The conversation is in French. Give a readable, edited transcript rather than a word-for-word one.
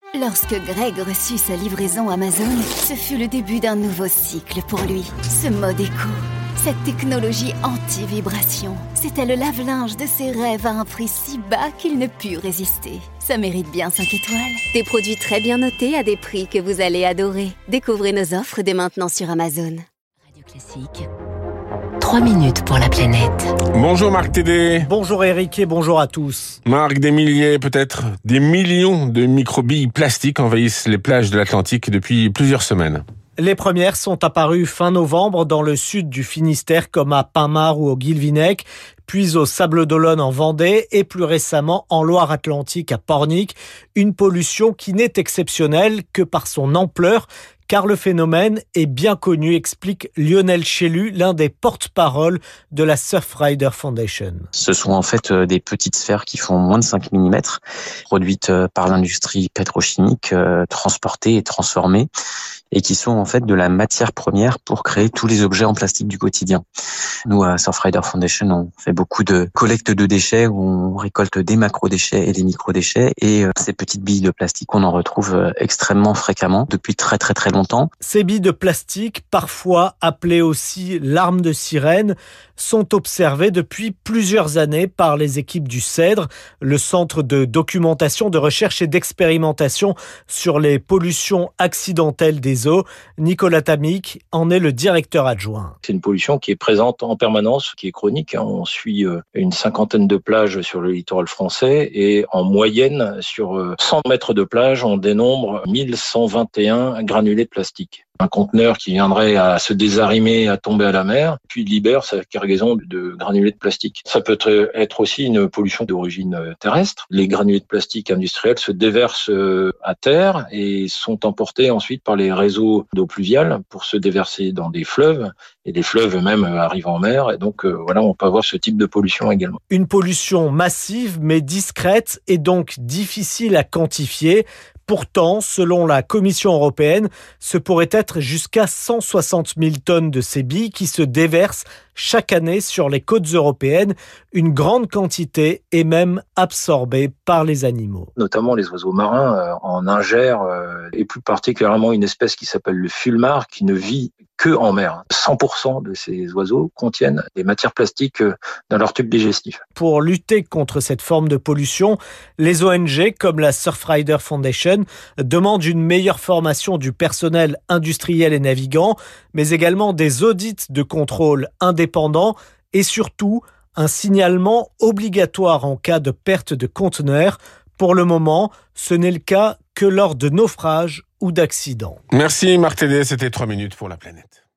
Lorsque Greg reçut sa livraison Amazon, ce fut le début d'un nouveau cycle pour lui. Ce mode éco, cette technologie anti-vibration, c'était le lave-linge de ses rêves à un prix si bas qu'il ne put résister. Ça mérite bien 5 étoiles. Des produits très bien notés à des prix que vous allez adorer. Découvrez nos offres dès maintenant sur Amazon. Radio Classique. 3 minutes pour la planète. Bonjour Marc Tédé. Bonjour Eric et bonjour à tous. Marc, des milliers, peut-être des millions de microbilles plastiques envahissent les plages de l'Atlantique depuis plusieurs semaines. Les premières sont apparues fin novembre dans le sud du Finistère comme à Pinmar ou au Guilvinec, puis au Sables-d'Olonne en Vendée et plus récemment en Loire-Atlantique à Pornic. Une pollution qui n'est exceptionnelle que par son ampleur, car le phénomène est bien connu, explique Lionel Chélu, l'un des porte-parole de la Surfrider Foundation. Ce sont en fait des petites sphères qui font moins de 5 mm, produites par l'industrie pétrochimique, transportées et transformées, et qui sont en fait de la matière première pour créer tous les objets en plastique du quotidien. Nous, à Surfrider Foundation, on fait beaucoup de collecte de déchets où on récolte des macro-déchets et des micro-déchets, et ces petites billes de plastique, on en retrouve extrêmement fréquemment depuis très longtemps. Ces billes de plastique, parfois appelées aussi larmes de sirène, sont observées depuis plusieurs années par les équipes du CEDRE, le Centre de documentation, de recherche et d'expérimentation sur les pollutions accidentelles des eaux. Nicolas Tamic en est le directeur adjoint. C'est une pollution qui est présente en permanence, qui est chronique. On suit une 50aine de plages sur le littoral français et en moyenne, sur 100 mètres de plage, on dénombre 1121 granulés de plastique. Un conteneur qui viendrait à se désarimer, à tomber à la mer, puis libère sa cargaison de granulés de plastique. Ça peut être aussi une pollution d'origine terrestre. Les granulés de plastique industriels se déversent à terre et sont emportés ensuite par les réseaux d'eau pluviale pour se déverser dans des fleuves. Et les fleuves eux-mêmes arrivent en mer. Et donc, on peut avoir ce type de pollution également. Une pollution massive mais discrète et donc difficile à quantifier. Pourtant, selon la Commission européenne, ce pourrait être jusqu'à 160 000 tonnes de ces billes qui se déversent chaque année sur les côtes européennes. Une grande quantité est même absorbée par les animaux. Notamment les oiseaux marins en ingèrent, et plus particulièrement une espèce qui s'appelle le fulmar qui ne vit que en mer. 100% de ces oiseaux contiennent des matières plastiques dans leur tube digestif. Pour lutter contre cette forme de pollution, les ONG comme la Surfrider Foundation demandent une meilleure formation du personnel industriel et navigant, mais également des audits de contrôle indépendants et surtout un signalement obligatoire en cas de perte de conteneurs. Pour le moment, ce n'est le cas que lors de naufrages ou d'accidents. Merci Marc Tédé, c'était 3 minutes pour la planète.